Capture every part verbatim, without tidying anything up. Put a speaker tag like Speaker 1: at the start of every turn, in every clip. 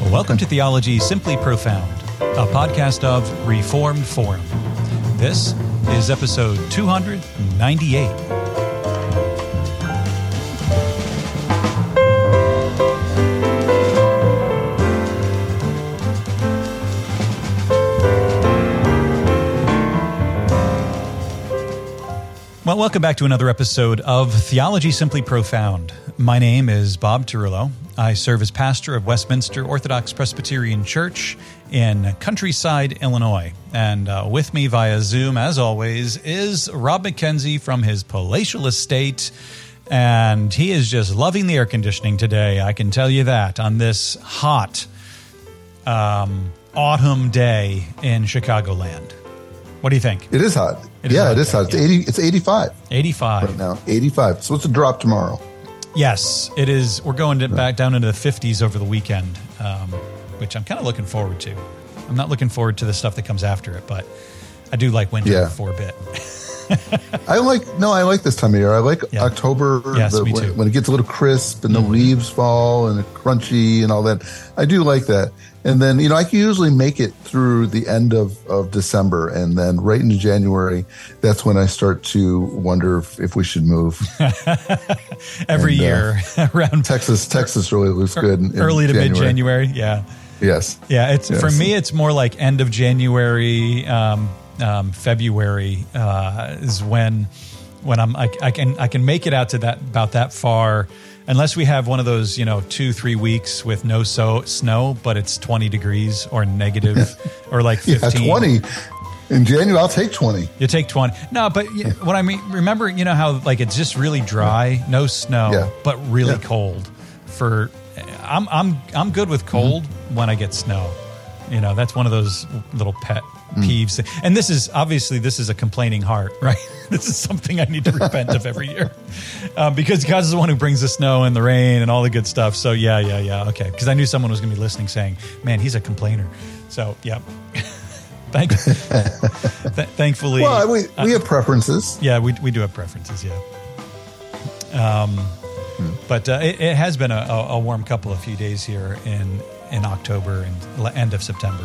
Speaker 1: Welcome to Theology Simply Profound, a podcast of Reformed Forum. This is episode two ninety-eight. Well, welcome back to another episode of Theology Simply Profound. My name is Bob Tarullo. I serve as pastor of Westminster Orthodox Presbyterian Church in Countryside, Illinois. And uh, with me via Zoom, as always, is Rob McKenzie from his palatial estate. And he is just loving the air conditioning today, I can tell you that, on this hot um, autumn day in Chicagoland. What do you think?
Speaker 2: It is hot.
Speaker 1: It is
Speaker 2: yeah,
Speaker 1: hot
Speaker 2: it is hot. It's
Speaker 1: yeah.
Speaker 2: eighty. It's eighty-five.
Speaker 1: eighty-five
Speaker 2: right now. eighty-five. It's supposed to drop tomorrow.
Speaker 1: Yes, it is. We're going to back down into the fifties over the weekend, um, which I'm kind of looking forward to. I'm not looking forward to the stuff that comes after it, but I do like winter
Speaker 2: yeah.
Speaker 1: for a bit.
Speaker 2: I like no, I like this time of year. I like
Speaker 1: yeah.
Speaker 2: October
Speaker 1: yes,
Speaker 2: the,
Speaker 1: me
Speaker 2: when,
Speaker 1: too.
Speaker 2: when it gets a little crisp and the
Speaker 1: mm-hmm.
Speaker 2: leaves fall and it's crunchy and all that. I do like that. And then, you know, I can usually make it through the end of, of December, and then right into January, that's when I start to wonder if, if we should move.
Speaker 1: Every
Speaker 2: and,
Speaker 1: year
Speaker 2: uh,
Speaker 1: around
Speaker 2: Texas, Texas really looks good. In, in
Speaker 1: early to
Speaker 2: January.
Speaker 1: mid-January. Yeah.
Speaker 2: Yes.
Speaker 1: Yeah. It's
Speaker 2: yes.
Speaker 1: for me, it's more like end of January, um, um, February uh, is when when I'm I, I can I can make it out to that about that far. Unless we have one of those, you know, two, three weeks with no so, snow, but it's twenty degrees or negative or like fifteen.
Speaker 2: Yeah, twenty. In January, I'll take twenty.
Speaker 1: You take twenty. No, but you, what I mean, remember, you know how like it's just really dry, no snow,
Speaker 2: yeah.
Speaker 1: but really
Speaker 2: yeah.
Speaker 1: cold. For I'm I'm I'm good with cold mm-hmm. when I get snow. You know, that's one of those little pet peeves. Mm. And this is obviously this is a complaining heart, right? This is something I need to repent of every year um, because God is the one who brings the snow and the rain and all the good stuff. So yeah, yeah, yeah. Okay. Because I knew someone was going to be listening saying, man, he's a complainer. So yeah. Thank, th- thankfully.
Speaker 2: Well, we, we
Speaker 1: uh,
Speaker 2: have preferences.
Speaker 1: Yeah, we we do have preferences. Yeah. Um, hmm. But uh, it, it has been a, a warm couple of few days here in, in October and end of September.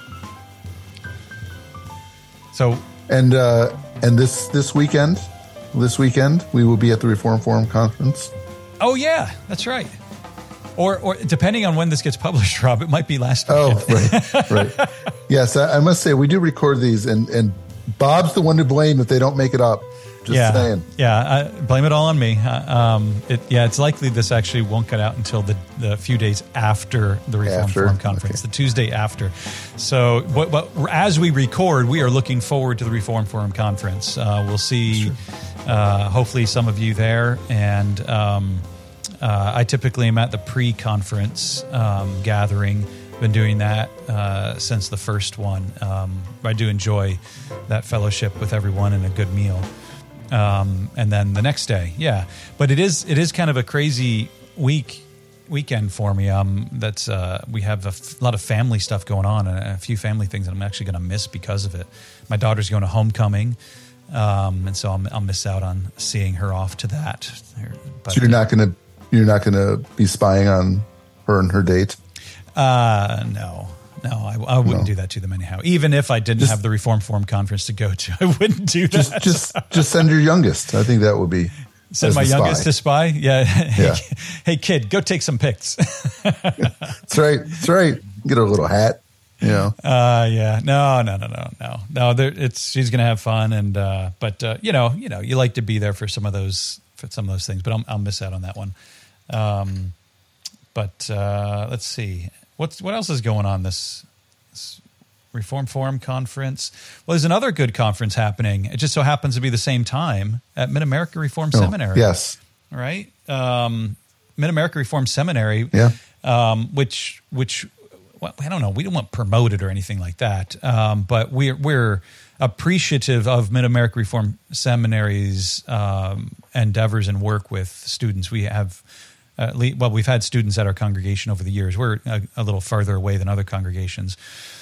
Speaker 1: So
Speaker 2: and uh, and this this weekend, this weekend we will be at the Reform Forum conference.
Speaker 1: Oh yeah, that's right. Or or depending on when this gets published, Rob, it might be last weekend.
Speaker 2: Oh, right, right. Yes, I, I must say we do record these, and and Bob's the one to blame if they don't make it up. Just
Speaker 1: yeah,
Speaker 2: saying.
Speaker 1: Yeah, I blame it all on me. Uh, um, it, yeah, it's likely this actually won't get out until the, the few days after the Reform
Speaker 2: after?
Speaker 1: Forum conference,
Speaker 2: okay.
Speaker 1: the Tuesday after. So, what, what, as we record, we are looking forward to the Reform Forum conference. Uh, we'll see, uh, hopefully, some of you there. And um, uh, I typically am at the pre-conference um, gathering. Been doing that uh, since the first one. Um, I do enjoy that fellowship with everyone and a good meal. Um, and then the next day, yeah. But it is it is kind of a crazy week weekend for me. Um, that's uh, we have a f- lot of family stuff going on, and a few family things that I'm actually going to miss because of it. My daughter's going to homecoming, um, and so I'll, I'll miss out on seeing her off to that. But,
Speaker 2: so you're not going to you're not going to be spying on her and her date?
Speaker 1: Uh, no. No, I, I wouldn't
Speaker 2: no.
Speaker 1: do that to them anyhow. Even if I didn't
Speaker 2: just,
Speaker 1: have the Reform Forum conference to go to, I wouldn't do that.
Speaker 2: Just, just, just send your youngest. I think that would be
Speaker 1: send my youngest to spy. Yeah.
Speaker 2: yeah.
Speaker 1: Hey, kid, go take some pics.
Speaker 2: That's right. That's right. Get her a little hat. You know.
Speaker 1: Uh, yeah. No, no, no, no, no, no. There, it's she's gonna have fun, and uh, but uh, you know, you know, you like to be there for some of those for some of those things. But I'll, I'll miss out on that one. Um, but uh, let's see. What's what else is going on this, this Reform Forum conference? Well, there's another good conference happening. It just so happens to be the same time at Mid-America Reform
Speaker 2: oh,
Speaker 1: Seminary.
Speaker 2: Yes.
Speaker 1: Right? Um, Mid-America Reform Seminary,
Speaker 2: yeah.
Speaker 1: um, which, which well, I don't know, we don't want promoted or anything like that, um, but we're, we're appreciative of Mid-America Reform Seminary's um, endeavors and work with students. We have Uh, well, we've had students at our congregation over the years. We're a, a little farther away than other congregations.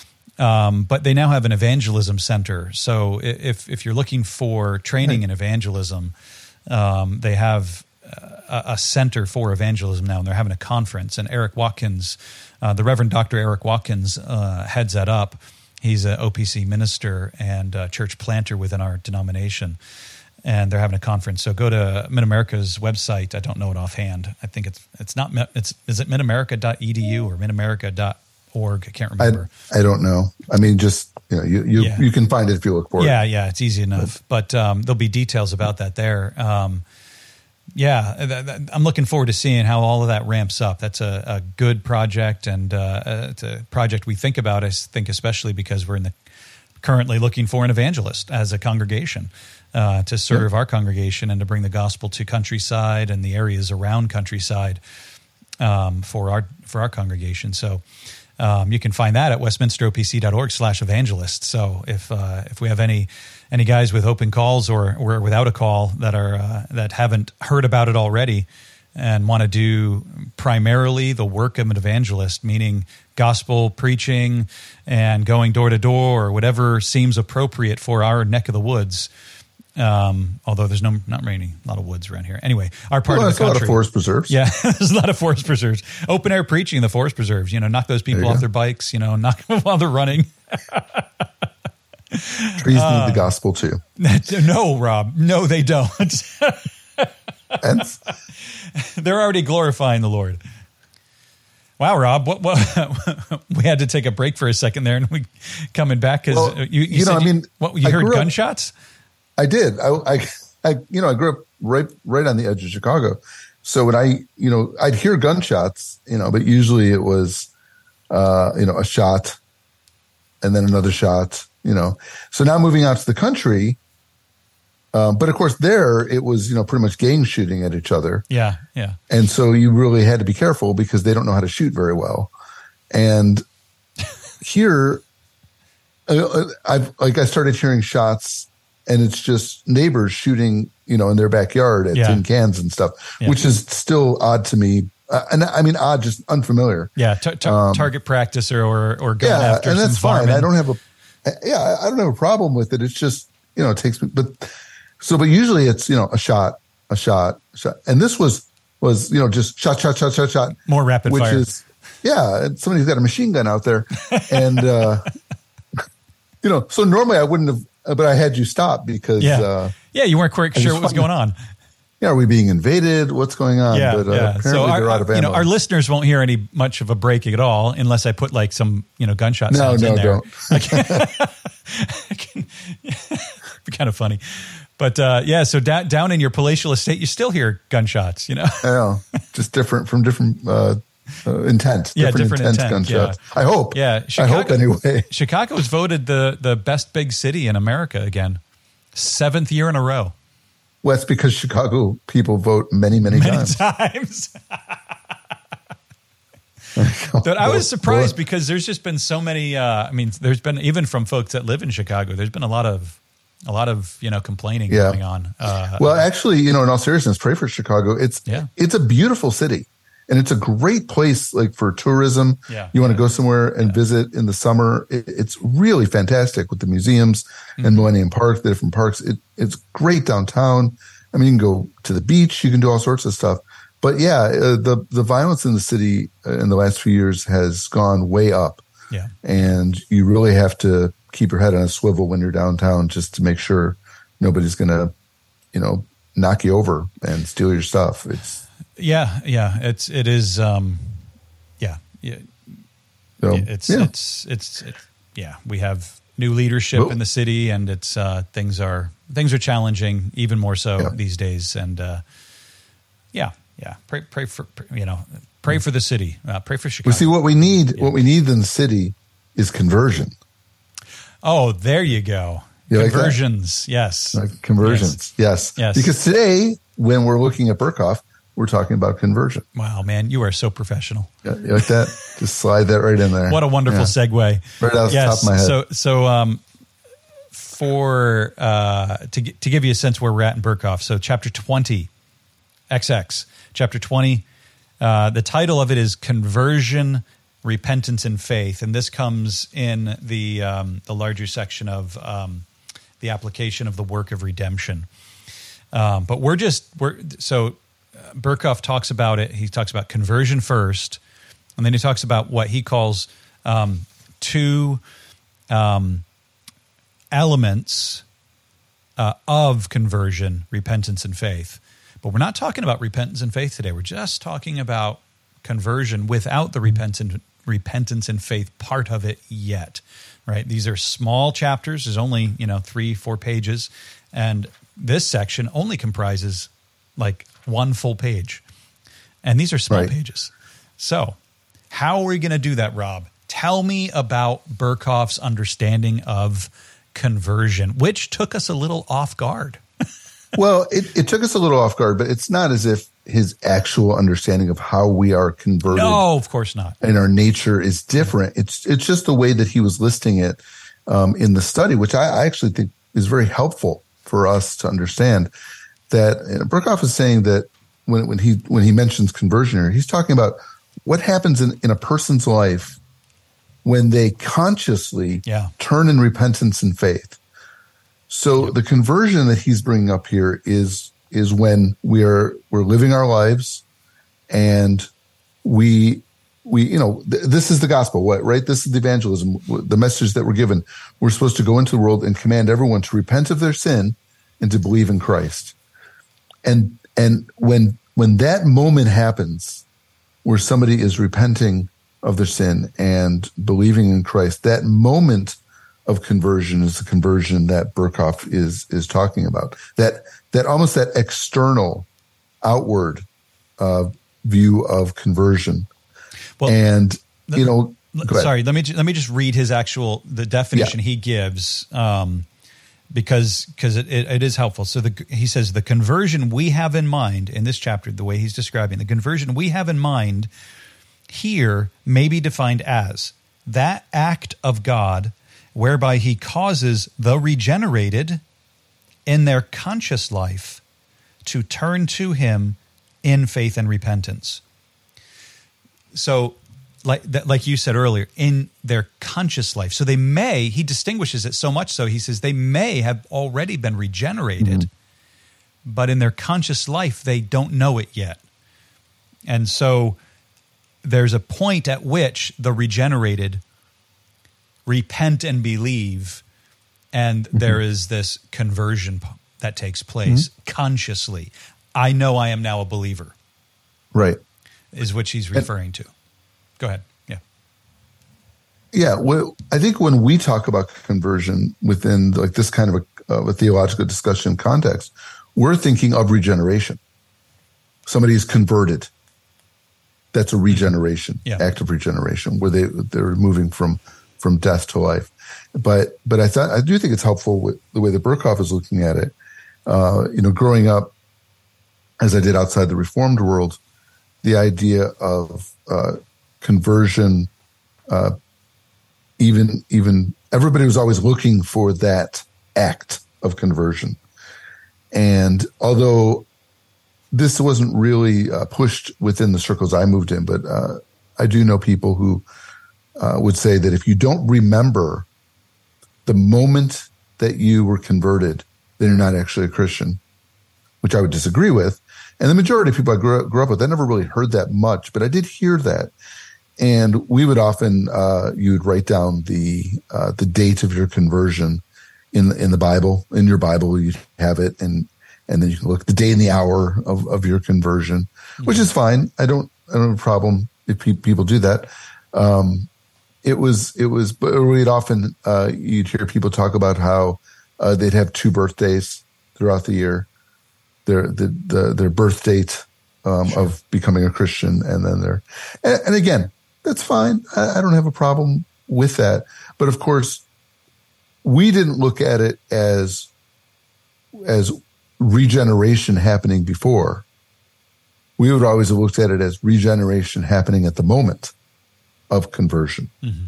Speaker 1: Um, but they now have an evangelism center. So if if you're looking for training in evangelism, um, they have a, a center for evangelism now, and they're having a conference. And Eric Watkins, uh, the Reverend Doctor Eric Watkins, uh, heads that up. He's an O P C minister and a church planter within our denomination, and they're having a conference. So go to Mid-America's website. I don't know it offhand. I think it's it's not it's is it midamerica dot e d u or midamerica dot org? I can't remember.
Speaker 2: I, I don't know. I mean, just you know, you you,
Speaker 1: yeah.
Speaker 2: you can find it if you look for
Speaker 1: yeah,
Speaker 2: it.
Speaker 1: Yeah, yeah, it's easy enough. But um, there'll be details about that there. Um, yeah, th- th- I'm looking forward to seeing how all of that ramps up. That's a, a good project, and uh, it's a project we think about. I think especially because we're in the currently looking for an evangelist as a congregation uh, to serve yep. our congregation and to bring the gospel to Countryside and the areas around Countryside um, for our for our congregation. So. Um, you can find that at westminsteropc.org slash evangelist. So if uh, if we have any any guys with open calls or, or without a call that are uh, that haven't heard about it already and want to do primarily the work of an evangelist, meaning gospel preaching and going door to door or whatever seems appropriate for our neck of the woods. Um, although there's no not many a lot of woods around here. Anyway, our part
Speaker 2: well,
Speaker 1: of the country,
Speaker 2: a lot of forest preserves.
Speaker 1: Yeah, there's a lot of forest preserves. Open air preaching in the forest preserves. You know, knock those people off go. their bikes. You know, knock them while they're running.
Speaker 2: Trees uh, need the gospel too.
Speaker 1: No, Rob. No, they don't.
Speaker 2: And
Speaker 1: they're already glorifying the Lord. Wow, Rob, what, what, we had to take a break for a second there, and we coming back because
Speaker 2: well,
Speaker 1: you, you,
Speaker 2: you
Speaker 1: said
Speaker 2: know, I mean,
Speaker 1: you, what, you heard gunshots.
Speaker 2: Up, I did. I, I, I, you know, I grew up right, right on the edge of Chicago. So when I, you know, I'd hear gunshots, you know, but usually it was, uh, you know, a shot and then another shot, you know. So now moving out to the country, um, but of course there it was, you know, pretty much gang shooting at each other.
Speaker 1: Yeah, yeah.
Speaker 2: And so you really had to be careful because they don't know how to shoot very well. And here, I've like I started hearing shots. And it's just neighbors shooting, you know, in their backyard at yeah. tin cans and stuff, yeah. which is still odd to me. Uh, and I mean, odd, just unfamiliar.
Speaker 1: Yeah, t- t- um, target practice or or, or going
Speaker 2: yeah,
Speaker 1: after
Speaker 2: and that's
Speaker 1: some
Speaker 2: fine.
Speaker 1: varmint.
Speaker 2: I don't have a, yeah, I don't have a problem with it. It's just, you know, it takes me, but so, but usually it's, you know, a shot, a shot, a shot, and this was was you know just shot, shot, shot, shot, shot,
Speaker 1: more rapid
Speaker 2: which
Speaker 1: fire.
Speaker 2: Which is, yeah, somebody's got a machine gun out there, and uh, you know, so normally I wouldn't have. But I had you stop because
Speaker 1: yeah,
Speaker 2: uh,
Speaker 1: yeah, you weren't quite sure what was going on.
Speaker 2: Yeah, are we being invaded? What's going on?
Speaker 1: Yeah,
Speaker 2: but uh,
Speaker 1: yeah.
Speaker 2: apparently
Speaker 1: so our,
Speaker 2: they're out of ammo.
Speaker 1: You know, our listeners won't hear any much of a breaking at all unless I put like some you know gunshot
Speaker 2: no,
Speaker 1: sounds
Speaker 2: no,
Speaker 1: in there.
Speaker 2: Don't.
Speaker 1: I can, I can, be kind of funny, but uh, yeah. So da- down in your palatial estate, you still hear gunshots. You know,
Speaker 2: yeah, just different from different. Uh, Uh, intent,
Speaker 1: yeah,
Speaker 2: different,
Speaker 1: different
Speaker 2: intent,
Speaker 1: intent
Speaker 2: gunshots.
Speaker 1: Yeah.
Speaker 2: I hope.
Speaker 1: Yeah, Chicago,
Speaker 2: I hope anyway.
Speaker 1: Chicago was voted the the best big city in America again, seventh year in a row.
Speaker 2: Well, that's because Chicago people vote many, many,
Speaker 1: many
Speaker 2: times.
Speaker 1: times. But I was surprised because there's just been so many. Uh, I mean, there's been even from folks that live in Chicago. There's been a lot of a lot of you know complaining
Speaker 2: yeah.
Speaker 1: going on. Uh,
Speaker 2: well, actually, you know, in all seriousness, pray for Chicago. It's
Speaker 1: yeah.
Speaker 2: it's a beautiful city. And it's a great place, like for tourism.
Speaker 1: Yeah,
Speaker 2: you want to
Speaker 1: yeah.
Speaker 2: go somewhere and yeah. visit in the summer. It, it's really fantastic with the museums mm-hmm. and Millennium Park, the different parks. It, it's great downtown. I mean, you can go to the beach. You can do all sorts of stuff. But yeah, uh, the the violence in the city in the last few years has gone way up.
Speaker 1: Yeah,
Speaker 2: and you really have to keep your head on a swivel when you're downtown, just to make sure nobody's going to, you know, knock you over and steal your stuff. It's
Speaker 1: Yeah, yeah, it's it is, um, yeah, yeah,
Speaker 2: so,
Speaker 1: it's,
Speaker 2: yeah.
Speaker 1: it's it's it's yeah. We have new leadership
Speaker 2: well,
Speaker 1: in the city, and it's uh, things are things are challenging even more so
Speaker 2: yeah.
Speaker 1: these days. And uh, yeah, yeah, pray pray for you know pray for the city, uh, pray for Chicago.
Speaker 2: We see what we need.
Speaker 1: Yeah.
Speaker 2: What we need in the city is conversion.
Speaker 1: Oh, there you go.
Speaker 2: You
Speaker 1: Conversions,
Speaker 2: like
Speaker 1: yes,
Speaker 2: like conversions, yes.
Speaker 1: yes, yes.
Speaker 2: Because today, when we're looking at Berkhoff, we're talking about conversion.
Speaker 1: Wow, man, you are so professional.
Speaker 2: Yeah, you like that? Just slide that right in there.
Speaker 1: What a wonderful
Speaker 2: yeah.
Speaker 1: segue.
Speaker 2: Right out
Speaker 1: yes.
Speaker 2: the top of my head.
Speaker 1: So, so um, for uh, to to give you a sense where we're at in Berkhoff, so chapter twenty, X X, chapter twenty. Uh, the title of it is Conversion, Repentance, and Faith, and this comes in the um, the larger section of um, the application of the work of redemption. Um, but we're just we're so. Berkhoff talks about it. He talks about conversion first, and then he talks about what he calls um, two um, elements uh, of conversion: repentance and faith. But we're not talking about repentance and faith today. We're just talking about conversion without the repentance, repentance and faith part of it yet, right? These are small chapters. There's only, you know, three, four pages. And this section only comprises like one full page. And these are small
Speaker 2: right.
Speaker 1: pages. So how are we going to do that, Rob? Tell me about Berkhoff's understanding of conversion, which took us a little off guard.
Speaker 2: Well, it, it took us a little off guard, but it's not as if his actual understanding of how we are converted.
Speaker 1: No, of course not.
Speaker 2: And our nature is different. It's it's just the way that he was listing it um, in the study, which I, I actually think is very helpful for us to understand. That uh, Berkhoff is saying that when when he when he mentions conversion here, he's talking about what happens in, in a person's life when they consciously
Speaker 1: yeah.
Speaker 2: turn in repentance and faith. So
Speaker 1: yep.
Speaker 2: the conversion that he's bringing up here is is when we are we're living our lives, and we we you know th- this is the gospel, what right? This is the evangelism, the message that we're given. We're supposed to go into the world and command everyone to repent of their sin and to believe in Christ. And and when when that moment happens, where somebody is repenting of their sin and believing in Christ, that moment of conversion is the conversion that Berkhoff is is talking about. That that almost that external, outward uh, view of conversion.
Speaker 1: Well,
Speaker 2: and you know,
Speaker 1: sorry, let me let me just read his actual the definition yeah. he gives, um, because because it, it, it is helpful. So the, he says the conversion we have in mind in this chapter, the way he's describing the conversion we have in mind here may be defined as that act of God whereby he causes the regenerated in their conscious life to turn to him in faith and repentance. So like like you said earlier, in their conscious life. So they may, he distinguishes it so much so, he says they may have already been regenerated, mm-hmm. but in their conscious life, they don't know it yet. And so there's a point at which the regenerated repent and believe, and mm-hmm. there is this conversion that takes place mm-hmm. consciously. I know I am now a believer.
Speaker 2: Right.
Speaker 1: Is what she's referring and, to. Go ahead. Yeah.
Speaker 2: Yeah. Well, I think when we talk about conversion within like this kind of a, of a theological discussion context, we're thinking of regeneration. Somebody is converted. That's a regeneration, yeah. act of regeneration, where they they're moving from from death to life. But but I thought I do think it's helpful with the way that Berkhoff is looking at it. Uh, you know, growing up, as I did outside the Reformed world, the idea of uh, conversion, uh, even even everybody was always looking for that act of conversion. And although this wasn't really uh, pushed within the circles I moved in, but uh, I do know people who uh, would say that if you don't remember the moment that you were converted, then you're not actually a Christian, which I would disagree with. And the majority of people I grew up, grew up with, I never really heard that much, but I did hear that. And we would often, uh, you would write down the uh, the date of your conversion in in the Bible. In your Bible, you'd have it, and and then you can look at the day and the hour of, of your conversion, mm-hmm. which is fine. I don't I don't have a problem if pe- people do that. Um, it was it was, but we'd often uh, you'd hear people talk about how uh, they'd have two birthdays throughout the year. Their the, the their birth date um, sure. of becoming a Christian, and then their and, and again, that's fine. I, I don't have a problem with that. But of course, we didn't look at it as as regeneration happening before. We would always have looked at it as regeneration happening at the moment of conversion. Mm-hmm.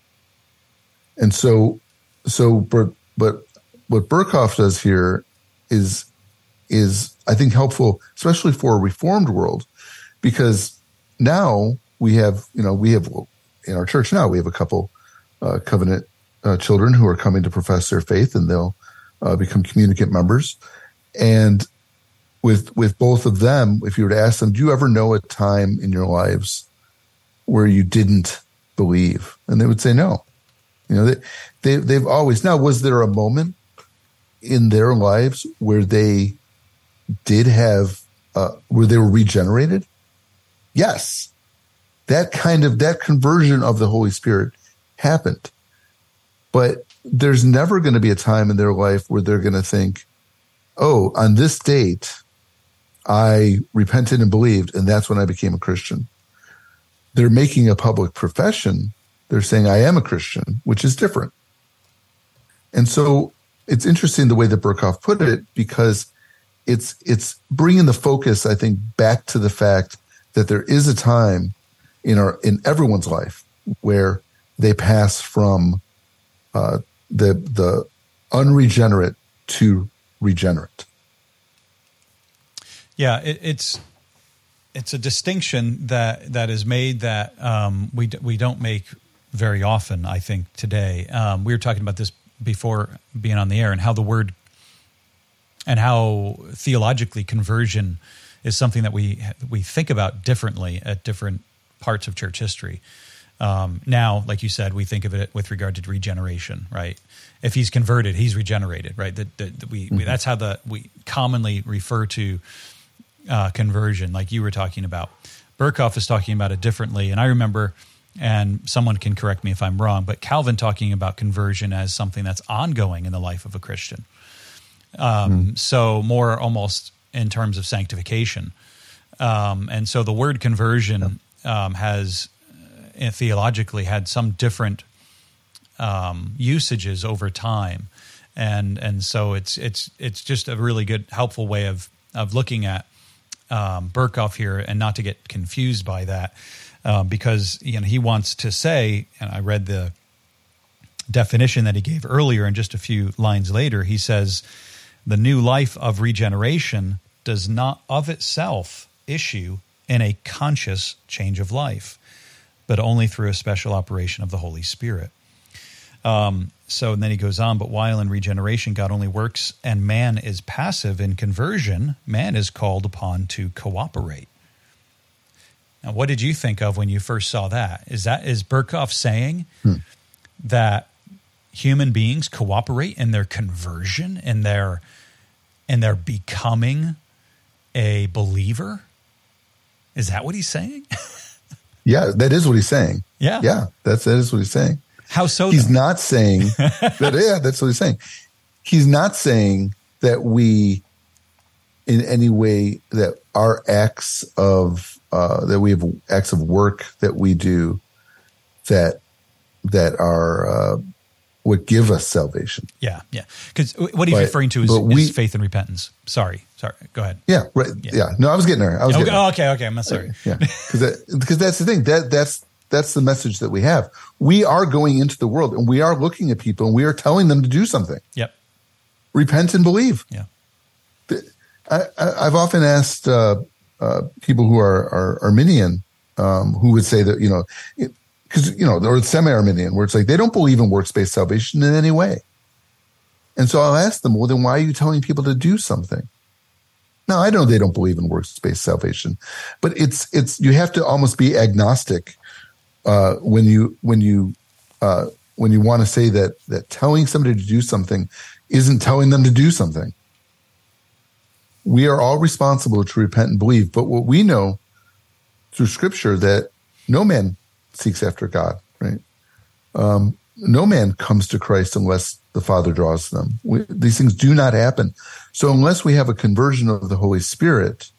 Speaker 2: And so, so but but what Berkhoff does here is. is, I think, helpful, especially for a Reformed world, because now we have, you know, we have in our church now, we have a couple uh, covenant uh, children who are coming to profess their faith, and they'll uh, become communicant members. And with with both of them, if you were to ask them, do you ever know a time in your lives where you didn't believe? And they would say no. You know, they, they they've always. Now, was there a moment in their lives where they did have uh, where they were regenerated? Yes, that kind of that conversion of the Holy Spirit happened, but there's never going to be a time in their life where they're going to think, oh, on this date, I repented and believed, and that's when I became a Christian. They're making a public profession. They're saying, I am a Christian, which is different. And so it's interesting the way that Berkhof put it, because it's it's bringing the focus, I think, back to the fact that there is a time in our in everyone's life where they pass from uh, the the unregenerate to regenerate.
Speaker 1: Yeah, it, it's it's a distinction that that is made that um, we we don't make very often, I think, today. Um, we were talking about this before being on the air, and how the word and how theologically conversion is something that we we think about differently at different parts of church history. Um, now, like you said, we think of it with regard to regeneration, right? If he's converted, he's regenerated, right? That, that, that we, mm-hmm. we that's how the we commonly refer to uh, conversion, like you were talking about. Berkhof is talking about it differently, and I remember, and someone can correct me if I'm wrong, but Calvin talking about conversion as something that's ongoing in the life of a Christian. Um, mm-hmm. So more almost in terms of sanctification, um, and so the word conversion um, has. Theologically had some different um, usages over time, and and so it's it's it's just a really good, helpful way of of looking at um, Berkhof here, and not to get confused by that, uh, because you know he wants to say, and I read the definition that he gave earlier, and just a few lines later, he says, the new life of regeneration does not of itself issue in a conscious change of life, but only through a special operation of the Holy Spirit. Um, so and then he goes on, but while in regeneration God only works and man is passive, in conversion, man is called upon to cooperate. Now, what did you think of when you first saw that? Is that is Berkhof saying hmm. that human beings cooperate in their conversion, in their, in their becoming a believer? Is that what he's saying?
Speaker 2: Yeah, that is what he's saying.
Speaker 1: Yeah.
Speaker 2: Yeah, that's, that is what he's saying.
Speaker 1: How so?
Speaker 2: He's
Speaker 1: though?
Speaker 2: not saying that, yeah, that's what he's saying. He's not saying that we, in any way, that our acts of, uh, that we have acts of work that we do that, that are, uh, what give us salvation.
Speaker 1: Yeah, yeah. Because what he's
Speaker 2: but,
Speaker 1: referring to is,
Speaker 2: we,
Speaker 1: is faith and repentance. Sorry, sorry. Go ahead.
Speaker 2: Yeah, right. Yeah. yeah. No, I was getting there. I was
Speaker 1: okay,
Speaker 2: getting there.
Speaker 1: Oh, okay, okay. I'm sorry.
Speaker 2: Yeah, because that, because that's the thing. That that's that's the message that we have. We are going into the world, and we are looking at people, and we are telling them to do something.
Speaker 1: Yep.
Speaker 2: Repent and believe.
Speaker 1: Yeah.
Speaker 2: I, I, I've often asked uh, uh, people who are, are Arminian, um, who would say that, you know, because, you know, or semi-Arminian, where it's like they don't believe in works-based salvation in any way. And so I'll ask them, well, then why are you telling people to do something? Now, I know they don't believe in works-based salvation, but it's it's you have to almost be agnostic uh, when you when you uh, when you want to say that that telling somebody to do something isn't telling them to do something. We are all responsible to repent and believe, but what we know through Scripture that no man seeks after God, right? Um, no man comes to Christ unless the Father draws them. We, these things do not happen. So unless we have a conversion of the Holy Spirit,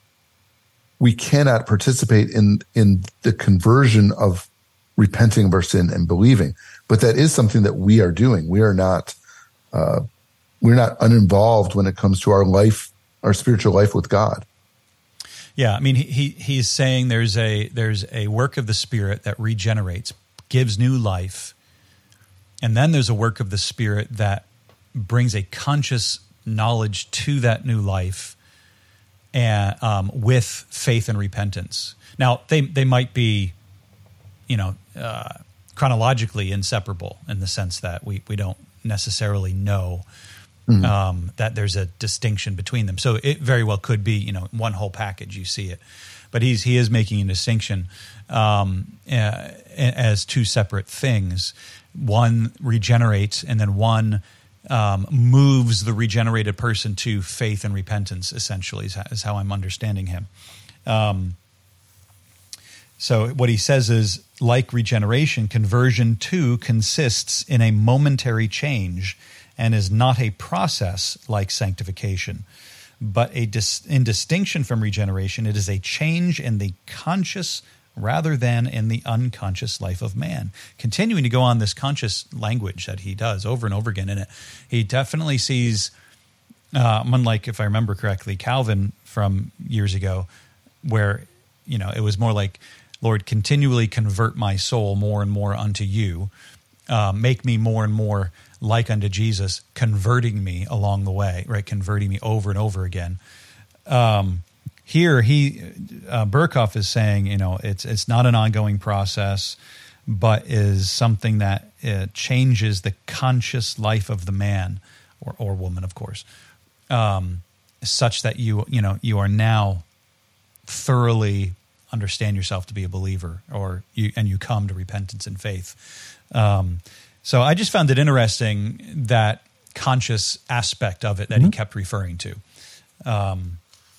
Speaker 2: we cannot participate in, in the conversion of repenting of our sin and believing. But that is something that we are doing. We are not, uh, we're not uninvolved when it comes to our life, our spiritual life with God.
Speaker 1: Yeah, I mean, he, he he's saying there's a there's a work of the Spirit that regenerates, gives new life, and then there's a work of the Spirit that brings a conscious knowledge to that new life, and um, with faith and repentance. Now, they they might be, you know, uh, chronologically inseparable in the sense that we we don't necessarily know mm-hmm. um, that there's a distinction between them. So it very well could be, you know, one whole package, you see it. But he's he is making a distinction um, uh, as two separate things. One regenerates, and then one um, moves the regenerated person to faith and repentance, essentially, is how, is how I'm understanding him. Um, so what he says is, like regeneration, conversion too consists in a momentary change and is not a process like sanctification. But a dis- in distinction from regeneration, it is a change in the conscious rather than in the unconscious life of man. Continuing to go on this conscious language that he does over and over again in it, he definitely sees, uh, unlike, if I remember correctly, Calvin from years ago, where, you know, it was more like, Lord, continually convert my soul more and more unto you, uh, make me more and more like unto Jesus, converting me along the way, right? Converting me over and over again. Um, here, he uh, Berkhoff is saying, you know, it's it's not an ongoing process, but is something that uh, changes the conscious life of the man or or woman, of course, um, such that you you know you are now thoroughly understand yourself to be a believer, or you and you come to repentance and faith. Um, So I just found it interesting, that conscious aspect of it that mm-hmm. he kept referring to. Um,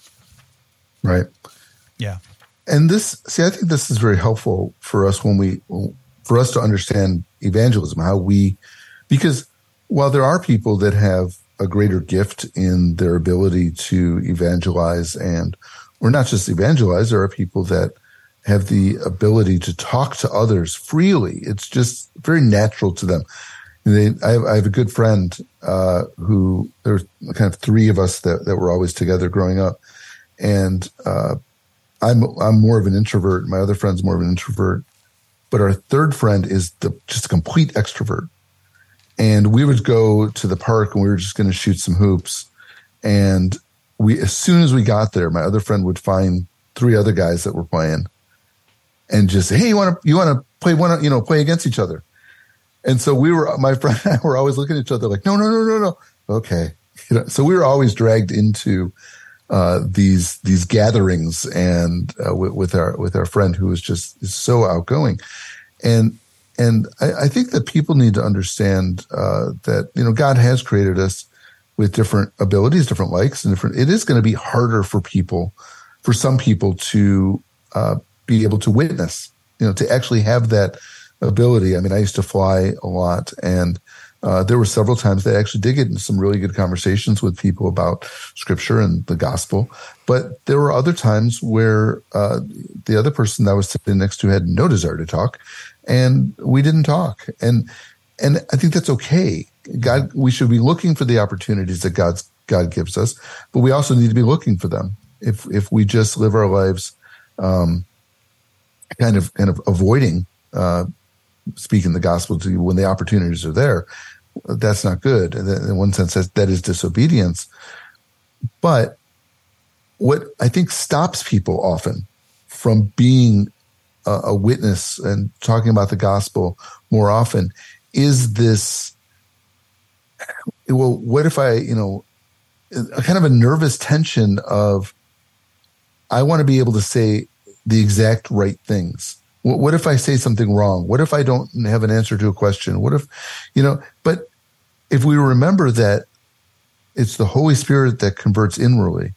Speaker 2: right.
Speaker 1: Yeah.
Speaker 2: And this, see, I think this is very helpful for us when we, for us to understand evangelism, how we, because while there are people that have a greater gift in their ability to evangelize, and, or not just evangelize, there are people that have the ability to talk to others freely. It's just very natural to them. They, I, have, I have a good friend uh, who, there's kind of three of us that, that were always together growing up. And uh, I'm I'm more of an introvert. My other friend's more of an introvert. But our third friend is the, just a complete extrovert. And we would go to the park and we were just going to shoot some hoops. And we, as soon as we got there, my other friend would find three other guys that were playing and just say, hey, you want to, you want to play one, you know, play against each other. And so we were, my friend and I were always looking at each other like, no, no, no, no, no. Okay. You know, so we were always dragged into, uh, these, these gatherings and, uh, with, with our, with our friend who was just is so outgoing. And, and I, I think that people need to understand, uh, that, you know, God has created us with different abilities, different likes, and different, it is going to be harder for people, for some people to, uh, be able to witness, you know, to actually have that ability. I mean, I used to fly a lot, and uh, there were several times that I actually did get into some really good conversations with people about scripture and the gospel. But there were other times where uh, the other person that I was sitting next to had no desire to talk, and we didn't talk. And and I think that's okay. God, we should be looking for the opportunities that God's God gives us, but we also need to be looking for them. If if we just live our lives, um, kind of kind of avoiding uh, speaking the gospel to you when the opportunities are there, that's not good. And in one sense, that, that is disobedience. But what I think stops people often from being a, a witness and talking about the gospel more often is this, well, what if I, you know, a kind of a nervous tension of, I want to be able to say the exact right things. What, what if I say something wrong? What if I don't have an answer to a question? What if, you know, but if we remember that it's the Holy Spirit that converts inwardly,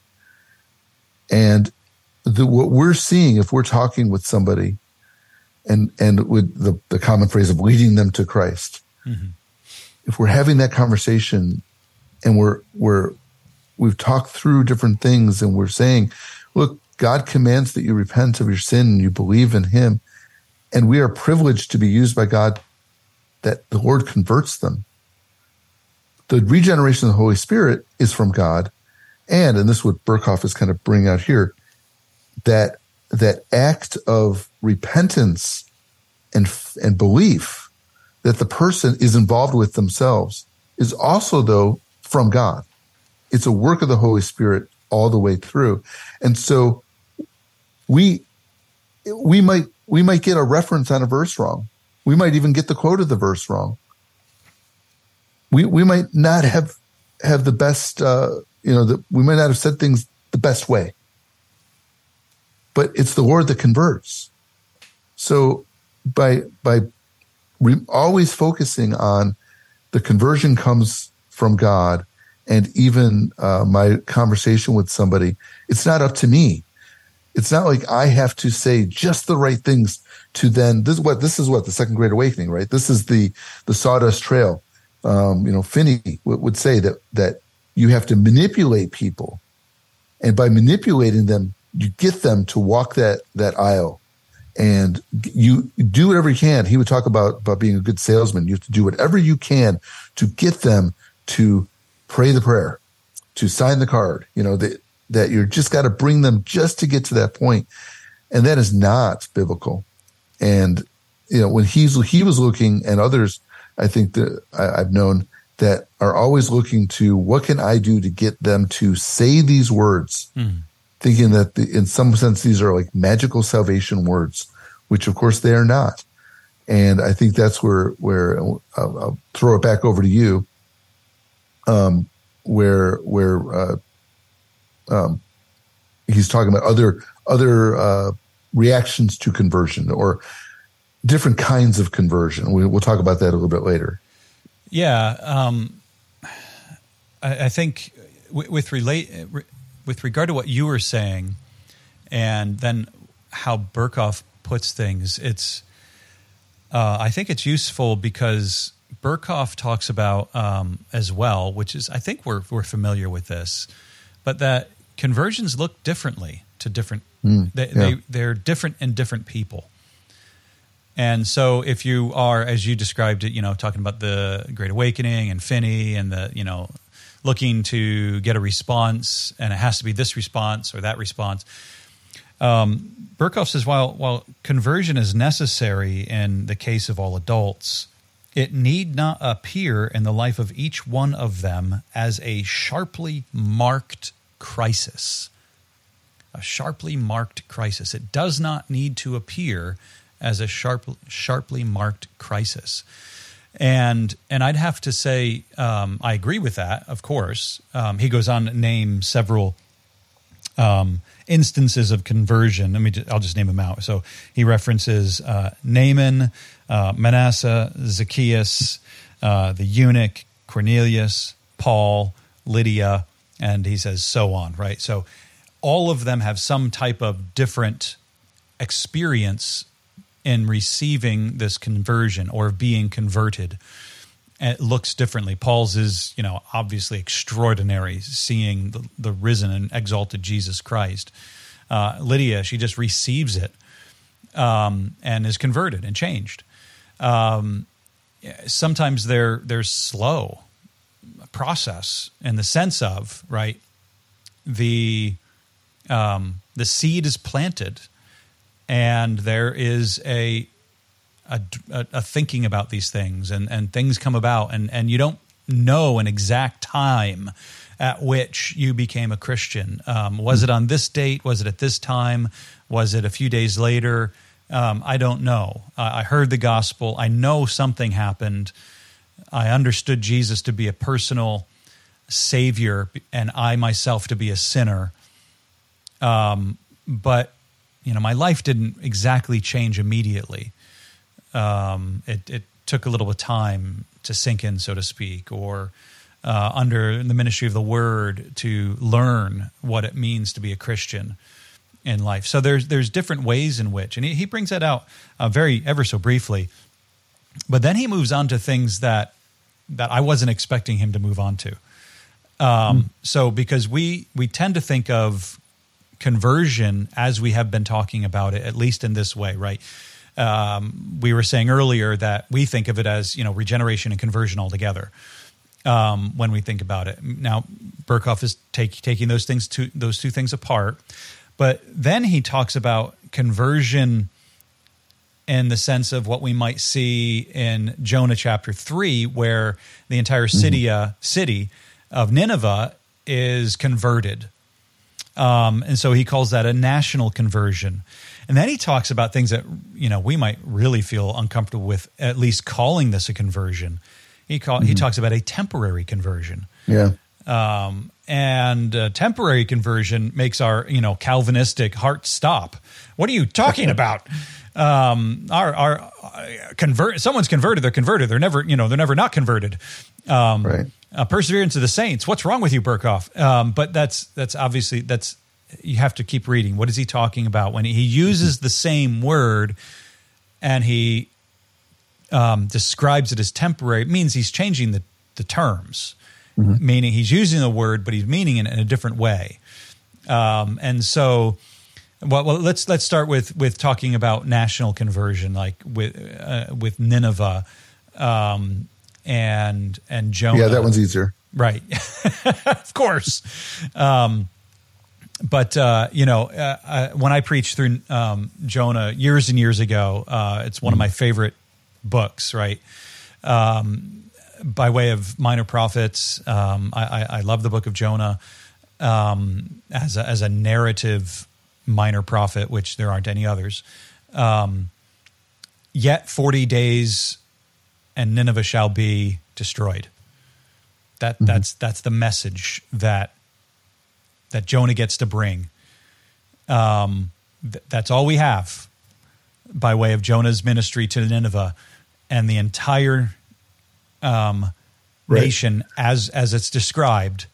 Speaker 2: and the, what we're seeing, if we're talking with somebody and, and with the, the common phrase of leading them to Christ, mm-hmm. if we're having that conversation and we're, we're, we've talked through different things and we're saying, look, God commands that you repent of your sin and you believe in him. And we are privileged to be used by God, that the Lord converts them. The regeneration of the Holy Spirit is from God. And, and this is what Berkhoff is kind of bringing out here, that, that act of repentance and, and belief that the person is involved with themselves is also, though, from God. It's a work of the Holy Spirit all the way through. And so we, we might, we might get a reference on a verse wrong. We might even get the quote of the verse wrong. We, we might not have have the best, uh, you know, the, we might not have said things the best way, but it's the word that converts. So by by re- always focusing on the conversion comes from God, and even uh, my conversation with somebody, it's not up to me. It's not like I have to say just the right things to then. This is what this is what the Second Great Awakening, right? This is the the Sawdust Trail. Um, you know, Finney w- would say that that you have to manipulate people, and by manipulating them, you get them to walk that that aisle, and you do whatever you can. He would talk about about being a good salesman. You have to do whatever you can to get them to pray the prayer, to sign the card. You know that that you're just got to bring them just to get to that point, and that is not biblical. And you know when he's he was looking, and others I think that I, I've known that are always looking to what can I do to get them to say these words, mm. thinking that the, in some sense these are like magical salvation words, which of course they are not. And I think that's where where I'll, I'll throw it back over to you, um, where where uh, um, he's talking about other other uh, reactions to conversion or different kinds of conversion. We, we'll talk about that a little bit later.
Speaker 1: Yeah, um, I, I think w- with relate re- with regard to what you were saying, and then how Berkhof puts things, it's uh, I think it's useful because Berkhof talks about um, as well, which is I think we're we're familiar with this, but that conversions look differently to different. Mm, they, yeah. they they're different in different people. And so if you are, as you described it, you know, talking about the Great Awakening and Finney and the, you know, looking to get a response and it has to be this response or that response. Um, Berkhof says, while, while conversion is necessary in the case of all adults, it need not appear in the life of each one of them as a sharply marked crisis. A sharply marked crisis. It does not need to appear as a sharp, sharply marked crisis. And and I'd have to say, um, I agree with that, of course. Um, he goes on to name several um, instances of conversion. Let me just, I'll just name them out. So he references uh, Naaman, uh, Manasseh, Zacchaeus, uh, the eunuch, Cornelius, Paul, Lydia, and he says so on, right? So all of them have some type of different experience in receiving this conversion or being converted. And it looks differently. Paul's is, you know, obviously extraordinary, seeing the, the risen and exalted Jesus Christ. Uh, Lydia, she just receives it um, and is converted and changed. Um, sometimes they're they're slow process in the sense of, right, the um, the seed is planted. And there is a, a a thinking about these things, and, and things come about, and, and you don't know an exact time at which you became a Christian. Um, was it on this date? Was it at this time? Was it a few days later? Um, I don't know. Uh, I heard the gospel. I know something happened. I understood Jesus to be a personal Savior, and I myself to be a sinner. Um, but You know, my life didn't exactly change immediately. Um, it, it took a little bit of time to sink in, so to speak, or uh, under the ministry of the Word to learn what it means to be a Christian in life. So there's there's different ways in which, and he, he brings that out uh, very ever so briefly. But then he moves on to things that that I wasn't expecting him to move on to. Um, mm. So because we we tend to think of conversion as we have been talking about it, at least in this way, right? Um, we were saying earlier that we think of it as, you know, regeneration and conversion altogether um, when we think about it. Now, Berkhof is take, taking those things to those two things apart, but then he talks about conversion in the sense of what we might see in Jonah chapter three, where the entire city, mm-hmm. uh, city of Nineveh is converted. Um, and so he calls that a national conversion. And then he talks about things that, you know, we might really feel uncomfortable with, at least calling this a conversion. He call, mm-hmm. he talks about a temporary conversion.
Speaker 2: Yeah.
Speaker 1: Um, and uh, temporary conversion makes our, you know, Calvinistic heart stop. What are you talking about? Um, our, our uh, convert, someone's converted, they're converted. They're never, you know, they're never not converted. Um,
Speaker 2: right.
Speaker 1: uh, perseverance of the saints. What's wrong with you, Berkhoff? Um, but that's, that's obviously, that's, you have to keep reading. What is he talking about when he uses the same word and he um, describes it as temporary? It means he's changing the, the terms, mm-hmm. meaning he's using the word, but he's meaning it in a different way. Um, and so, well, well, let's let's start with with talking about national conversion, like with uh, with Nineveh um, and and Jonah.
Speaker 2: Yeah, that one's easier,
Speaker 1: right? Of course. Um, But, uh, you know, uh, uh, when I preached through um, Jonah years and years ago, uh, it's one mm-hmm. of my favorite books, right? Um, by way of Minor Prophets, um, I, I, I love the book of Jonah um, as, a, as a narrative minor prophet, which there aren't any others. Um, Yet forty days and Nineveh shall be destroyed. That mm-hmm. That's that's the message that that Jonah gets to bring. Um, th- that's all we have by way of Jonah's ministry to Nineveh, and the entire um, right. nation, as as it's described,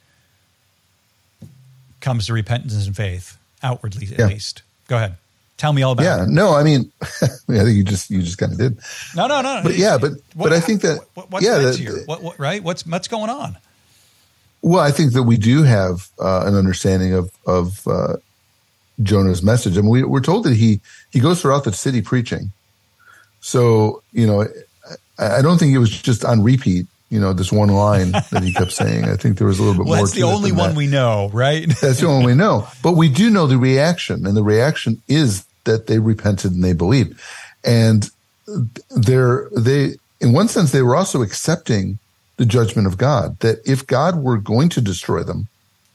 Speaker 1: comes to repentance and faith, outwardly at
Speaker 2: yeah.
Speaker 1: least. Go ahead. Tell me all about
Speaker 2: yeah,
Speaker 1: it.
Speaker 2: Yeah, no, I mean, I think you just you just kind of did.
Speaker 1: No, no, no.
Speaker 2: But yeah, but
Speaker 1: what,
Speaker 2: but I think that
Speaker 1: what, what's
Speaker 2: yeah,
Speaker 1: that
Speaker 2: that,
Speaker 1: here? What, what, right? What's what's going on?
Speaker 2: Well, I think that we do have uh, an understanding of of uh, Jonah's message. I mean, we, we're told that he he goes throughout the city preaching. So, you know, I, I don't think it was just on repeat, you know, this one line that he kept saying. I think there was a little bit
Speaker 1: well,
Speaker 2: more
Speaker 1: that's
Speaker 2: to it.
Speaker 1: That's the only one
Speaker 2: that.
Speaker 1: we know, right?
Speaker 2: That's the only one we know. But we do know the reaction, and the reaction is that they repented and they believed. And they're, they, in one sense, they were also accepting the judgment of God, that if God were going to destroy them,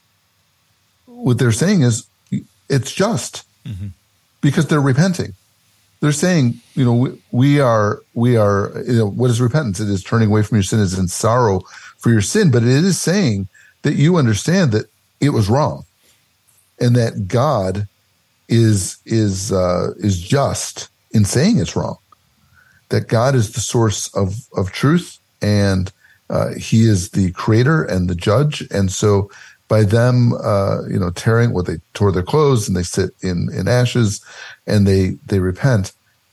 Speaker 2: what they're saying is it's just mm-hmm. because they're repenting. They're saying, you know, we, we are, we are, you know, what is repentance? It is turning away from your sin, is in sorrow for your sin, but it is saying that you understand that it was wrong and that God is, is, uh, is just in saying it's wrong, that God is the source of, of truth, and Uh, he is the creator and the judge. And so by them, uh, you know, tearing, well, they tore their clothes and they sit in, in ashes and they, they repent.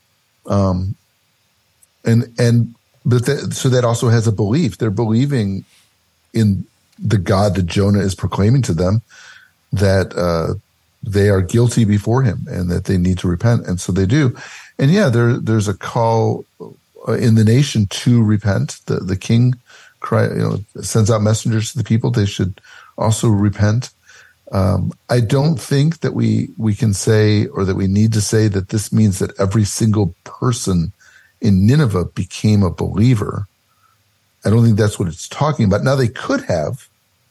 Speaker 2: Um, and, and, but that, so that also has a belief. They're believing in the God that Jonah is proclaiming to them, that, uh, they are guilty before him and that they need to repent. And so they do. And yeah, there, there's a call in the nation to repent. The, the king, Cry, you know, sends out messengers to the people. They should also repent. Um, I don't think that we we can say, or that we need to say, that this means that every single person in Nineveh became a believer. I don't think that's what it's talking about. Now, they could have.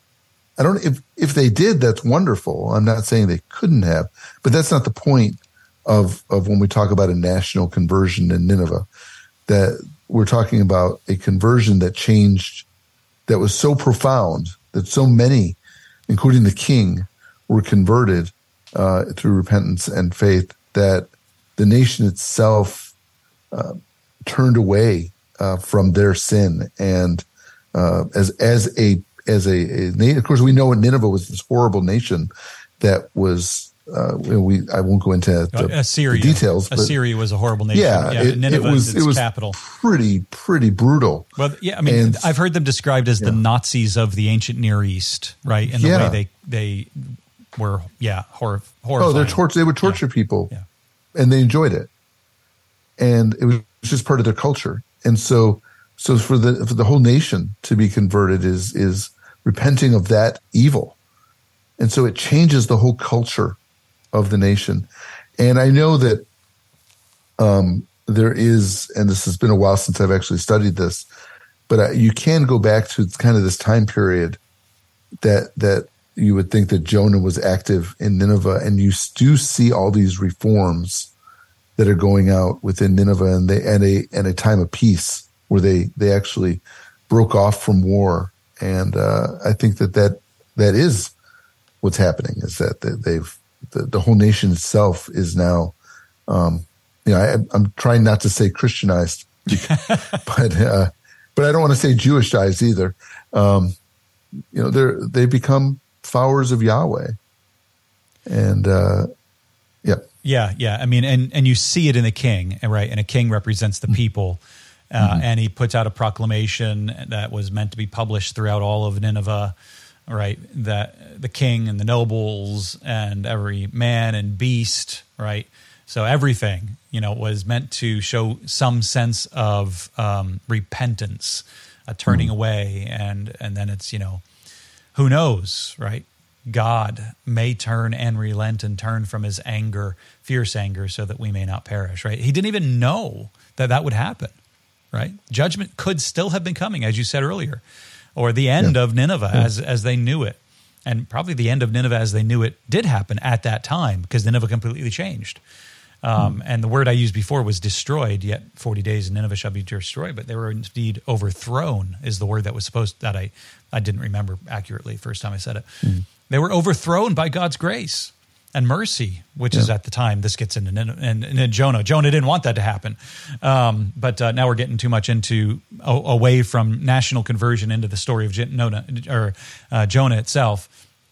Speaker 2: I don't. If if they did, that's wonderful. I'm not saying they couldn't have, but that's not the point of of when we talk about a national conversion in Nineveh. That we're talking about a conversion that changed, that was so profound, that so many, including the king, were converted uh, through repentance and faith, that the nation itself uh, turned away uh, from their sin. And uh, as as a as a, a of course, we know Nineveh was this horrible nation that was. Uh, we I won't go into the,
Speaker 1: Assyria.
Speaker 2: the details. But
Speaker 1: Assyria was a horrible nation.
Speaker 2: Yeah,
Speaker 1: yeah
Speaker 2: it,
Speaker 1: Nineveh
Speaker 2: it was
Speaker 1: is its
Speaker 2: it was
Speaker 1: capital.
Speaker 2: Pretty pretty brutal.
Speaker 1: Well, yeah, I mean, and, I've heard them described as yeah. the Nazis of the ancient Near East, right? In the yeah. way they they were, yeah, hor- horrifying.
Speaker 2: Oh, they're torture. They would torture
Speaker 1: yeah.
Speaker 2: people,
Speaker 1: yeah.
Speaker 2: and they enjoyed it, and it was just part of their culture. And so, so for the for the whole nation to be converted is is repenting of that evil, and so it changes the whole culture of the nation. And I know that um, there is, and this has been a while since I've actually studied this, but uh, you can go back to kind of this time period that that you would think that Jonah was active in Nineveh, and you do see all these reforms that are going out within Nineveh, and they and a and a time of peace where they they actually broke off from war. And uh, I think that that that is what's happening, is that they've the, the whole nation itself is now, um, you know, I, I'm trying not to say Christianized, but uh, but I don't want to say Jewishized either. Um, you know, they're they become followers of Yahweh, and uh, yeah,
Speaker 1: yeah, yeah. I mean, and and you see it in the king, right? And a king represents the people. Uh, mm-hmm. And he puts out a proclamation that was meant to be published throughout all of Nineveh, right? That the king and the nobles and every man and beast, right? So everything, you know, was meant to show some sense of um, repentance, a turning mm-hmm. away, and and then it's, you know, who knows, right? God may turn and relent and turn from his anger, fierce anger, so that we may not perish, right? He didn't even know that that would happen. Right, judgment could still have been coming, as you said earlier, or the end yeah. of Nineveh yeah. as as they knew it, and probably the end of Nineveh as they knew it did happen at that time, because Nineveh completely changed. Um, mm. And the word I used before was destroyed. Yet forty days and Nineveh shall be destroyed, but they were indeed overthrown. Is the word that was supposed that I I didn't remember accurately first time I said it. Mm. They were overthrown by God's grace and mercy, which yeah. is at the time, this gets into and, and Jonah. Jonah didn't want that to happen. Um, but uh, now we're getting too much into a, away from national conversion into the story of Jonah, or uh, Jonah itself.